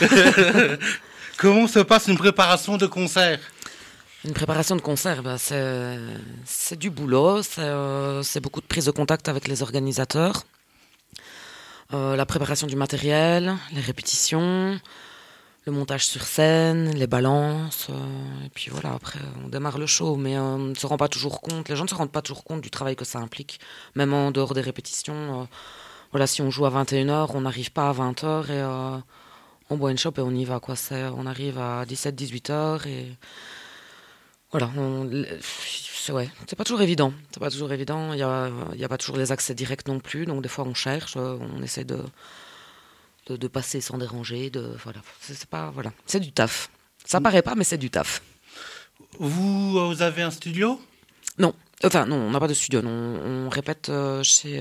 Comment se passe une préparation de concert ? Une préparation de concert, c'est du boulot, c'est beaucoup de prise de contact avec les organisateurs, la préparation du matériel, les répétitions, le montage sur scène, les balances, et puis voilà, après on démarre le show, mais on ne se rend pas toujours compte, les gens ne se rendent pas toujours compte du travail que ça implique, même en dehors des répétitions. Voilà, si on joue à 21h, on n'arrive pas à 20h et on boit une chope et on y va, quoi. On arrive à 17-18h et voilà, c'est pas toujours évident. C'est pas toujours évident. Il y a pas toujours les accès directs non plus, donc des fois on cherche, on essaie de passer sans déranger. Voilà, c'est du taf. Ça paraît pas, mais c'est du taf. Vous avez un studio ? Non, on n'a pas de studio. Non. On répète chez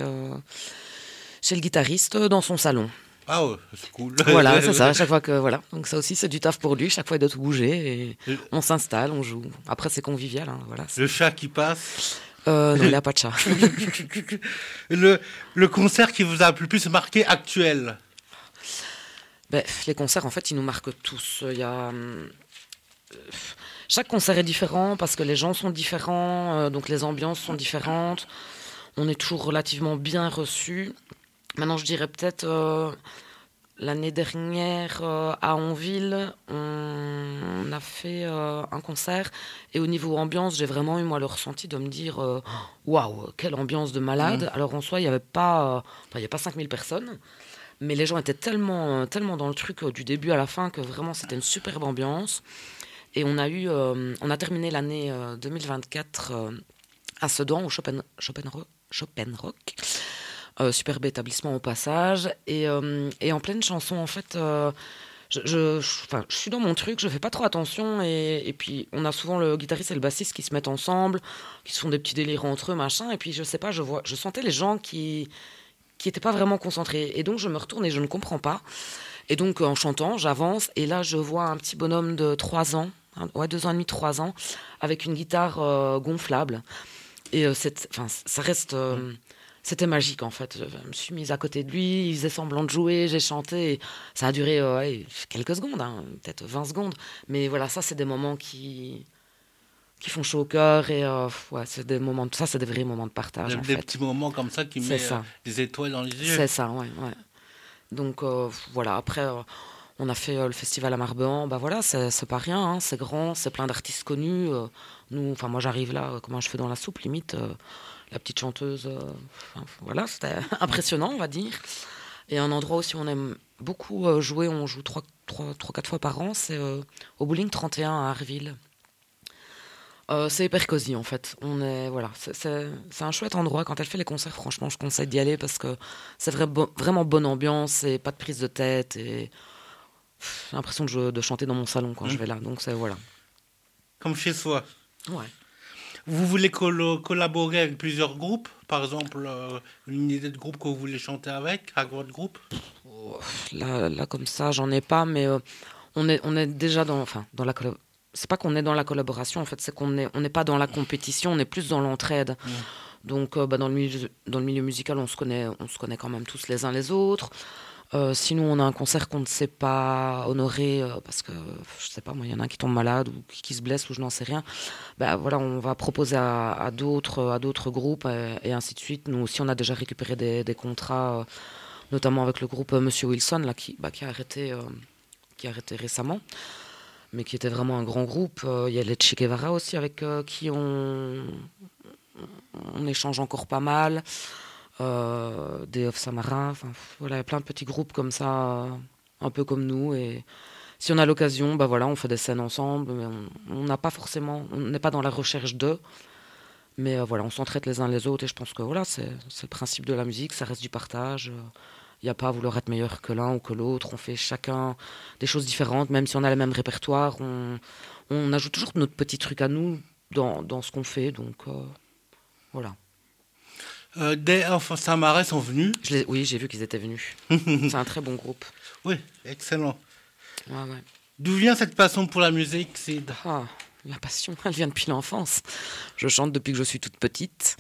le guitariste dans son salon. Ah ouais, c'est cool. Voilà, c'est ça, à chaque fois que, voilà. Donc ça aussi, c'est du taf pour lui, chaque fois il doit tout bouger, et on s'installe, on joue. Après, c'est convivial, hein, voilà. Le chat qui passe ? Non, il n'a pas de chat. Le concert qui vous a le plus marqué actuel ? Les concerts, en fait, ils nous marquent tous. Chaque concert est différent, parce que les gens sont différents, donc les ambiances sont différentes. On est toujours relativement bien reçus. Maintenant, je dirais peut-être L'année dernière, à Onville, on a fait un concert. Et au niveau ambiance, j'ai vraiment eu, moi, le ressenti de me dire waouh, quelle ambiance de malade. Alors, en soi, il n'y avait pas 5000 personnes. Mais les gens étaient tellement dans le truc du début à la fin que vraiment, c'était une superbe ambiance. Et on a terminé l'année 2024 à Sedan, au Chopin Rock. Superbe établissement au passage. Et en pleine chanson, en fait, je suis dans mon truc, je fais pas trop attention. Et puis, on a souvent le guitariste et le bassiste qui se mettent ensemble, qui se font des petits délires entre eux, machin. Et puis, je sais pas, je sentais les gens qui étaient pas vraiment concentrés. Et donc, je me retourne et je ne comprends pas. Et donc, en chantant, j'avance. Et là, je vois un petit bonhomme de 3 ans, 2 ans et demi, 3 ans, avec une guitare gonflable. Et ça reste... C'était magique, en fait. Je me suis mise à côté de lui, il faisait semblant de jouer, j'ai chanté. Et ça a duré quelques secondes, peut-être 20 secondes. Mais voilà, ça, c'est des moments qui font chaud au cœur. Et c'est des moments, ça, c'est des vrais moments de partage, des petits moments comme ça qui mettent des étoiles dans les yeux. C'est ça, ouais. Donc, voilà, après... on a fait le festival à Marbehan, voilà, c'est pas rien, c'est grand, c'est plein d'artistes connus. Moi j'arrive là, comment je fais dans la soupe, limite, la petite chanteuse, voilà, c'était impressionnant, on va dire. Et un endroit aussi où on aime beaucoup jouer, on joue 3-4 fois par an, c'est au Bowling 31 à Arville. C'est hyper cosy en fait. C'est un chouette endroit. Quand elle fait les concerts, franchement, je conseille d'y aller parce que c'est vraiment bonne ambiance et pas de prise de tête et... J'ai l'impression de chanter dans mon salon quand je vais là, donc voilà. Comme chez soi. Ouais. Vous voulez collaborer avec plusieurs groupes, par exemple une idée de groupe que vous voulez chanter avec votre groupe? Là comme ça, j'en ai pas, mais on est déjà dans la collaboration. C'est pas qu'on est dans la collaboration, en fait, c'est qu'on n'est pas dans la compétition, on est plus dans l'entraide. Donc dans le milieu musical, on se connaît quand même tous les uns les autres. Sinon, on a un concert qu'on ne sait pas honorer parce que, je sais pas, moi, il y en a un qui tombe malade ou qui se blesse ou je n'en sais rien. On va proposer à d'autres groupes et ainsi de suite. Nous aussi, on a déjà récupéré des contrats, notamment avec le groupe Monsieur Wilson, là, qui a arrêté récemment, mais qui était vraiment un grand groupe. Il y a les Che Guevara aussi, avec qui on échange encore pas mal. Des Off Samara, il y a plein de petits groupes comme ça, un peu comme nous, et si on a l'occasion, on fait des scènes ensemble, mais on n'est pas dans la recherche d'eux, mais on s'entraide les uns les autres, et je pense que c'est le principe de la musique, ça reste du partage. Il n'y a pas à vouloir être meilleur que l'un ou que l'autre, on fait chacun des choses différentes, même si on a le même répertoire, on ajoute toujours notre petit truc à nous dans ce qu'on fait, donc voilà. Des Samara sont venus. Oui, j'ai vu qu'ils étaient venus. C'est un très bon groupe. Oui, excellent. Ouais. D'où vient cette passion pour la musique, Sid? La passion, elle vient depuis l'enfance. Je chante depuis que je suis toute petite.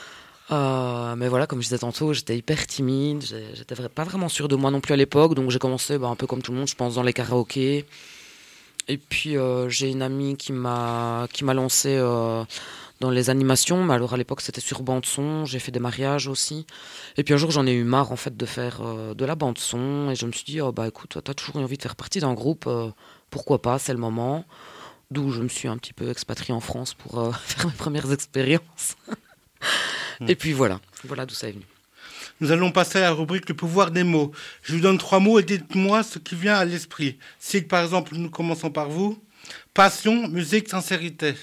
Mais voilà, comme je disais tantôt, j'étais hyper timide. J'étais pas vraiment sûre de moi non plus à l'époque. Donc j'ai commencé un peu comme tout le monde, je pense, dans les karaokés. Et puis j'ai une amie qui m'a lancée... dans les animations, mais alors à l'époque c'était sur bande son, j'ai fait des mariages aussi. Et puis un jour j'en ai eu marre en fait de faire de la bande son et je me suis dit écoute, t'as toujours eu envie de faire partie d'un groupe, pourquoi pas, c'est le moment. D'où je me suis un petit peu expatriée en France pour faire mes premières expériences. Et puis voilà d'où ça est venu. Nous allons passer à la rubrique Le pouvoir des mots. Je vous donne 3 mots et dites-moi ce qui vient à l'esprit. Si par exemple nous commençons par vous, passion, musique, sincérité.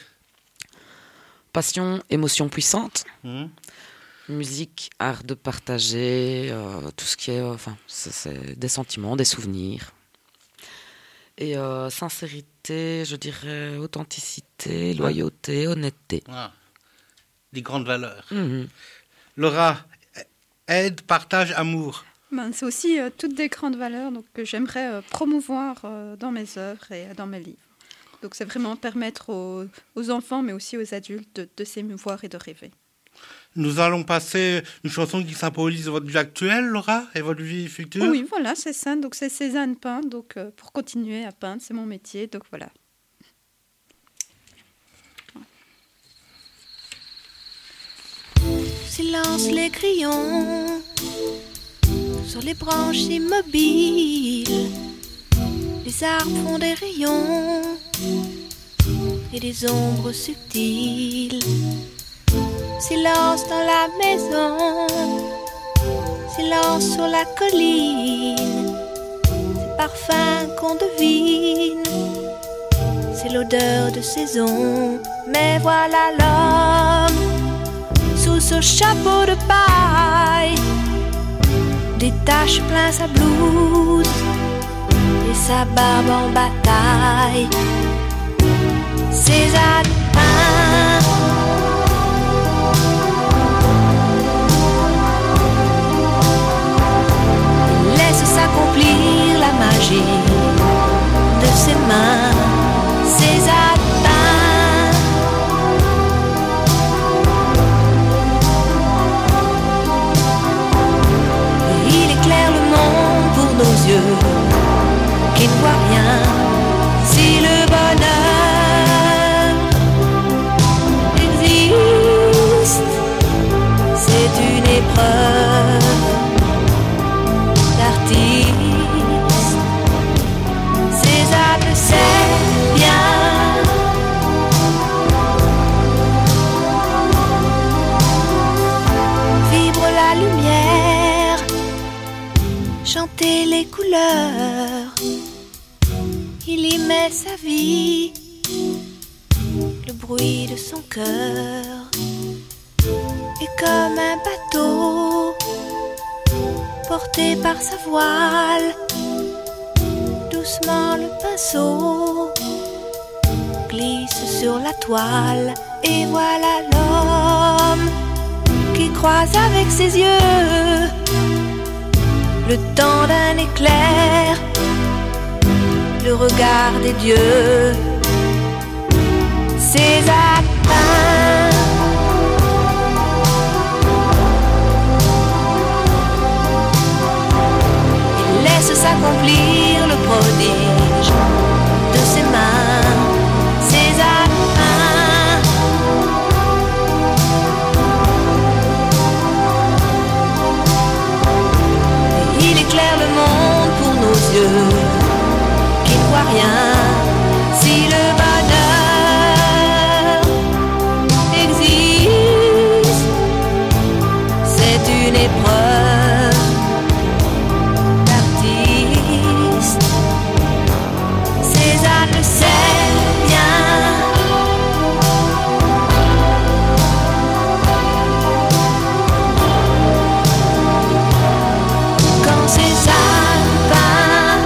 Passion, émotion puissante. Musique, art de partager, tout ce qui est... c'est des sentiments, des souvenirs. Et sincérité, je dirais authenticité, loyauté, honnêteté. Des grandes valeurs. Laura, aide, partage, amour. C'est aussi toutes des grandes valeurs que j'aimerais promouvoir dans mes œuvres et dans mes livres. Donc c'est vraiment permettre aux enfants, mais aussi aux adultes de s'émouvoir et de rêver. Nous allons passer une chanson qui symbolise votre vie actuelle, Laura, et votre vie future. Oui, voilà, c'est ça. Donc c'est Cézanne peint. Donc pour continuer à peindre, c'est mon métier. Donc voilà. Silence les crayons sur les branches immobiles. Les arbres font des rayons et des ombres subtiles. Silence dans la maison, silence sur la colline. C'est parfum qu'on devine, c'est l'odeur de saison. Mais voilà l'homme sous ce chapeau de paille, détache plein sa blouse et sa barbe en bataille. Ses alpins laisse s'accomplir la magie de ses mains. Ses alpins il éclaire le monde pour nos yeux qui ne voient rien. Si le bonheur existe, c'est une épreuve d'artiste. César le sait bien. Vibre la lumière, chanter les couleurs. Il y met sa vie, le bruit de son cœur. Et comme un bateau porté par sa voile, doucement le pinceau glisse sur la toile. Et voilà l'homme qui croise avec ses yeux le temps d'un éclair, le regard des dieux. Ses alpins il laisse s'accomplir le prodige de ses mains. Ses alpins il éclaire le monde pour nos yeux qui ne voient rien. Si le bonheur existe, c'est une épreuve d'artiste. César le sait bien. Quand ces alpins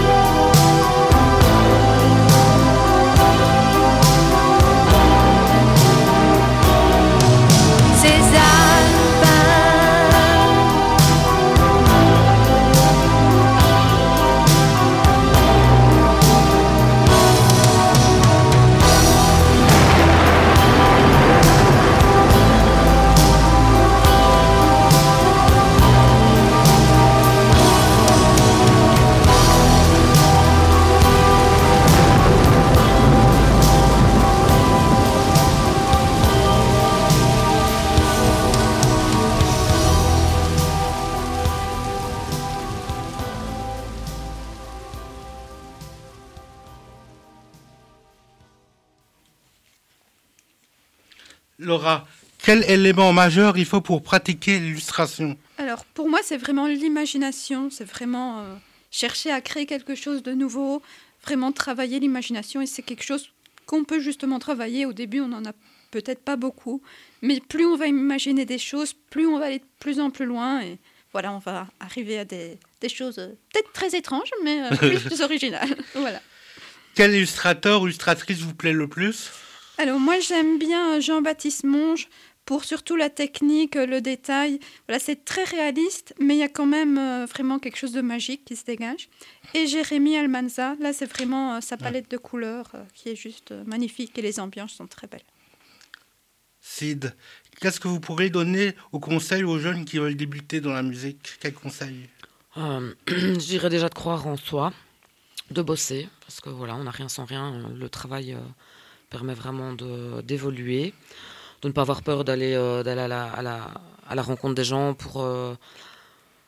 Laura, quel élément majeur il faut pour pratiquer l'illustration? Alors, pour moi, c'est vraiment l'imagination. C'est vraiment chercher à créer quelque chose de nouveau, vraiment travailler l'imagination. Et c'est quelque chose qu'on peut justement travailler. Au début, on n'en a peut-être pas beaucoup. Mais plus on va imaginer des choses, plus on va aller de plus en plus loin. Et voilà, on va arriver à des choses peut-être très étranges, mais plus originales. Voilà. Quel illustrateur ou illustratrice vous plaît le plus? Alors, moi, j'aime bien Jean-Baptiste Monge pour surtout la technique, le détail. Voilà, c'est très réaliste, mais il y a quand même vraiment quelque chose de magique qui se dégage. Et Jérémy Almanza, là, c'est vraiment sa palette de couleurs qui est juste magnifique et les ambiances sont très belles. Sid, qu'est-ce que vous pourrez donner aux conseils aux jeunes qui veulent débuter dans la musique? Quels conseils? Je dirais déjà de croire en soi, de bosser, parce que voilà, on n'a rien sans rien. Le travail permet vraiment d'évoluer, de ne pas avoir peur d'aller à la rencontre des gens pour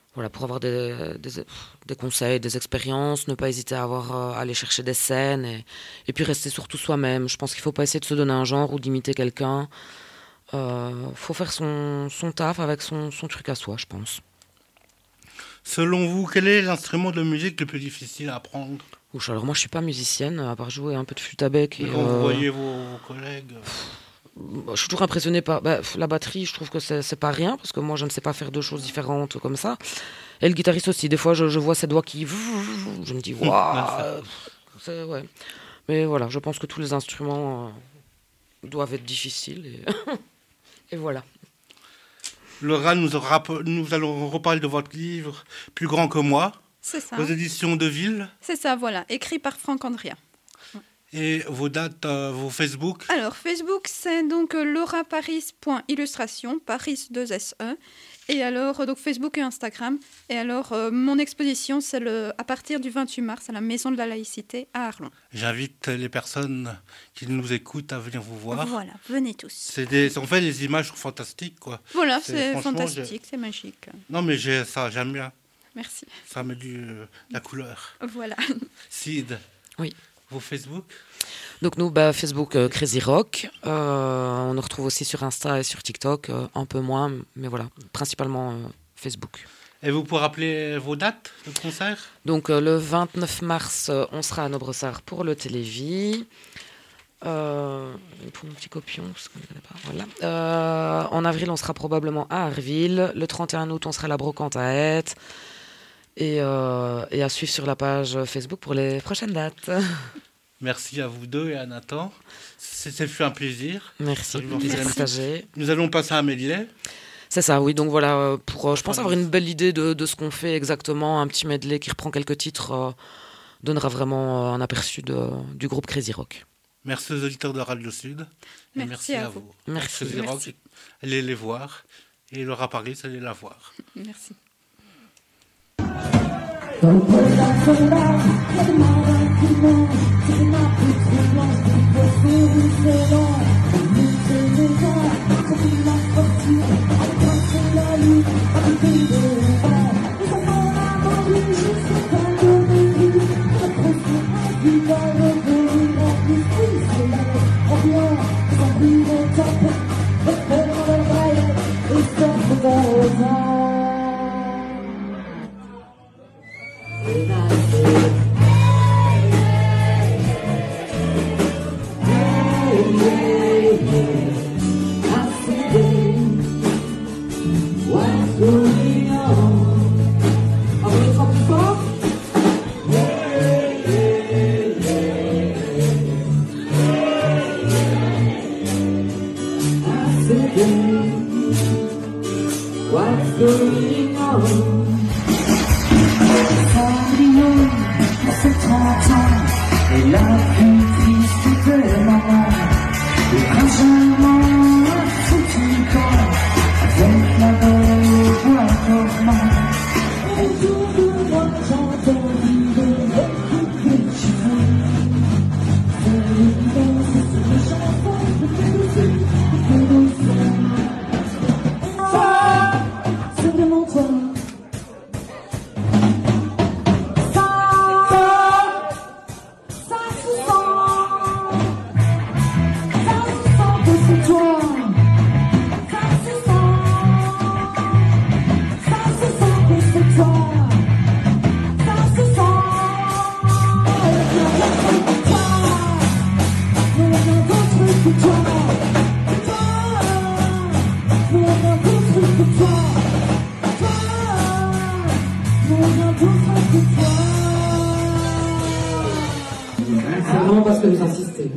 Voilà, pour avoir des conseils, des expériences, ne pas hésiter à aller chercher des scènes et puis rester surtout soi-même. Je pense qu'il ne faut pas essayer de se donner un genre ou d'imiter quelqu'un. Faut faire son taf avec son truc à soi, je pense. Selon vous, quel est l'instrument de musique le plus difficile à apprendre? Alors moi, je ne suis pas musicienne, à part jouer un peu de flûte à bec. Quand vous voyez vos collègues... Je suis toujours impressionnée par la batterie. Je trouve que c'est pas rien parce que moi je ne sais pas faire deux choses différentes comme ça. Et le guitariste aussi. Des fois je vois ses doigts qui, je me dis waouh. Ouais. Mais voilà, je pense que tous les instruments doivent être difficiles et voilà. Laura, nous allons reparler de votre livre Plus grand que moi. C'est ça. Aux éditions de Ville. C'est ça, voilà, écrit par Franck Andria. Et vos dates, vos Facebook? Alors, Facebook, c'est donc lauraparis.illustration, Paris 2SE. Et alors, donc Facebook et Instagram. Et alors, mon exposition, c'est à partir du 28 mars à la Maison de la Laïcité à Arlon. J'invite les personnes qui nous écoutent à venir vous voir. Voilà, venez tous. En fait, les images sont fantastiques, quoi. Voilà, c'est fantastique, c'est magique. Non, mais j'aime bien. Merci. Ça met la couleur. Voilà. Sid. Oui. Vos Facebook? Donc nous, Facebook Crazy Rock. On nous retrouve aussi sur Insta et sur TikTok, un peu moins, mais voilà, principalement Facebook. Et vous pouvez rappeler vos dates de concert? Donc le 29 mars, on sera à Nobressart pour le Télévis. Pour mon petit copion, parce qu'on ne connaît pas. Voilà. En avril, on sera probablement à Arville. Le 31 août, on sera à la Brocante à Aeth. Et à suivre sur la page Facebook pour les prochaines dates. Merci à vous deux et à Nathan. Ça fut un plaisir. Merci. Plaisir partagé. Nous allons passer à un medley. C'est ça, oui. Donc voilà, je pense avoir une belle idée de ce qu'on fait exactement. Un petit medley qui reprend quelques titres donnera vraiment un aperçu du groupe Crazy Rock. Merci aux auditeurs de Radio Sud. Et merci à vous. Merci. Crazy Rock, allez les voir. Et Laura Paris, allez la voir. Merci. C'est vraiment parce que vous insistez.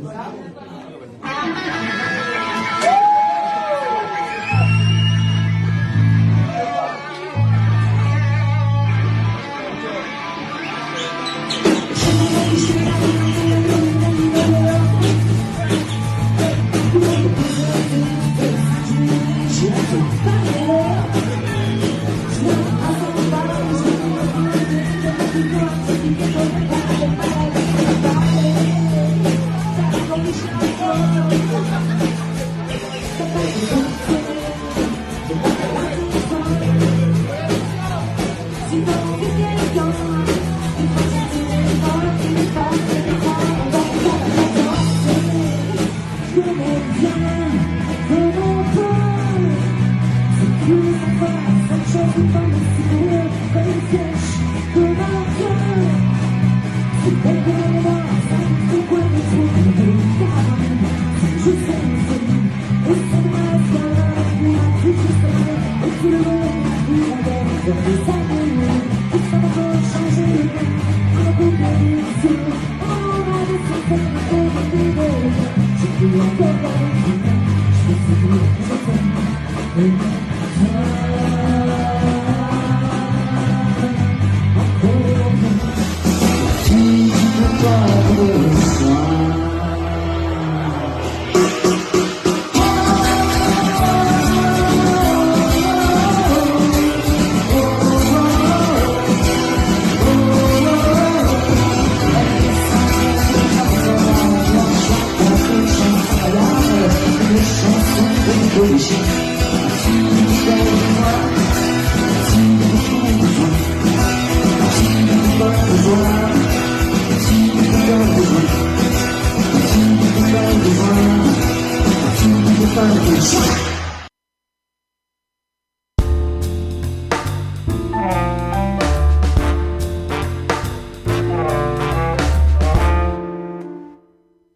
sous le vent, il traverse vers des avenues, tout ça va changer le temps, on a coupé les yeux, on a laissé cette terre de belle, j'ai plus encore la vie, je me suis dit, je t'aime, et si tu peux pas le soir. Si